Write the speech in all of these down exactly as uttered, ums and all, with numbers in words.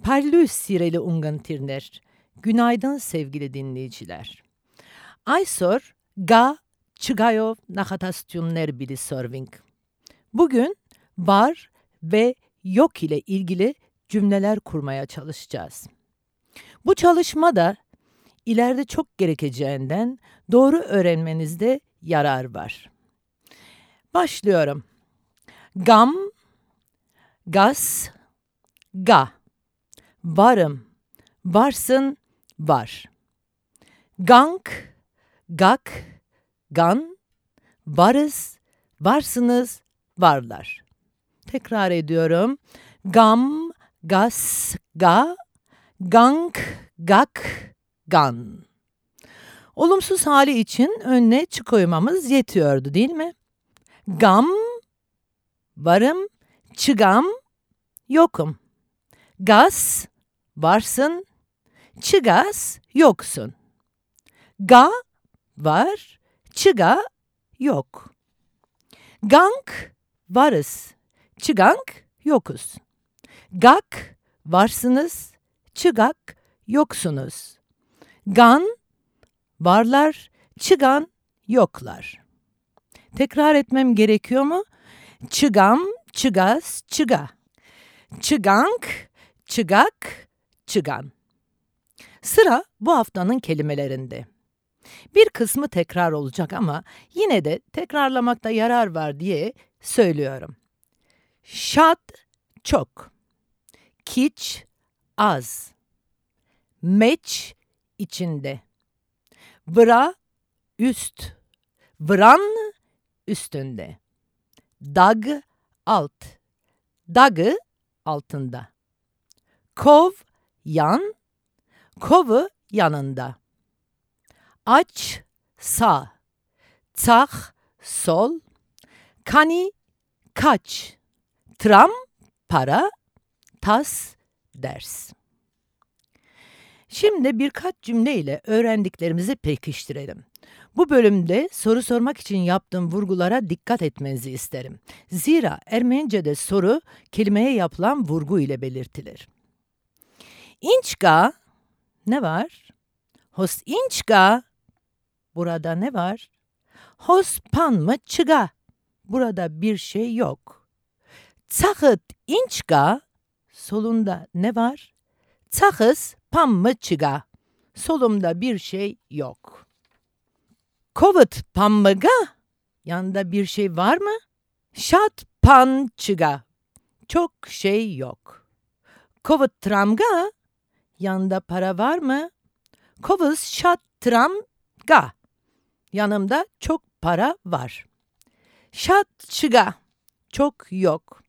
Parlus sireli ungantirner. Günaydın sevgili dinleyiciler. Aysor ga çıgayo nakatastyumner bili serving. Bugün var ve yok ile ilgili cümleler kurmaya çalışacağız. Bu çalışma da ileride çok gerekeceğinden doğru öğrenmenizde yarar var. Başlıyorum. Gam, gas, ga. Varım, varsın, var. Gank, gak, gan. Varız, varsınız, varlar. Tekrar ediyorum. Gam, gas, ga. Gank, gak, gan. Olumsuz hali için önüne çı koymamız yetiyordu değil mi? Gam, varım, çıgam, yokum. Gas, varsın, çıgas, yoksun. Ga, var, çıga, yok. Gank, varız, çıgank, yokuz. Gak, varsınız, çıgak, yoksunuz. Gan, varlar, çıgan, yoklar. Tekrar etmem gerekiyor mu? Çıgam, çıgaz, çıga. Çıgank, çıgak, çıgan. Sıra bu haftanın kelimelerinde. Bir kısmı tekrar olacak ama yine de tekrarlamakta yarar var diye söylüyorum. Şad, çok. Kiç, az. Meç, içinde. Vıra, üst. Vıran, üstünde. Dag, alt. Dagı, altında. Kov, yan. Kovu, yanında. Aç, sağ. Tah, sol. Kani, kaç. Tram, para. Tas, ders. Şimdi birkaç cümleyle öğrendiklerimizi pekiştirelim. Bu bölümde soru sormak için yaptığım vurgulara dikkat etmenizi isterim. Zira Ermenice'de soru kelimeye yapılan vurgu ile belirtilir. İnçka, ne var? Hos inçka, burada ne var? Hos pan mı çıga, burada bir şey yok. Tsahıt inçka, solunda ne var? Tsahıs pan mı çıga, solumda bir şey yok. Kovut pan mı ga, yanında bir şey var mı? Şat pan çıga, çok şey yok. Kovut tramga, yanında para var mı? Kovus şat tram ga, yanımda çok para var. Şat çıga, çok yok.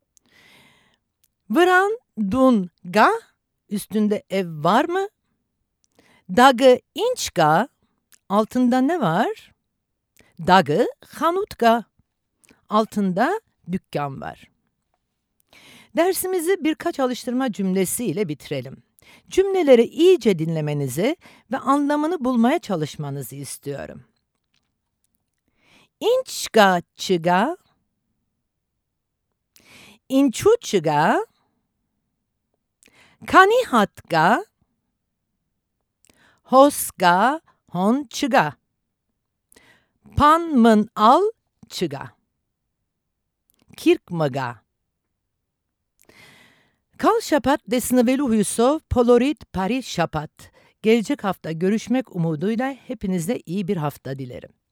Vıran dun ga, üstünde ev var mı? Dagı inçga, altında ne var? Dagı hanutka, altında dükkan var. Dersimizi birkaç alıştırma cümlesiyle bitirelim. Cümleleri iyice dinlemenizi ve anlamını bulmaya çalışmanızı istiyorum. İnçga çıga, inçuçga, kanihatga, hosga, honçga, panmın al çıga, kirkmaga. Kal şapat desnavelu huysov polorit pari şapat. Gelecek hafta görüşmek umuduyla hepinize iyi bir hafta dilerim.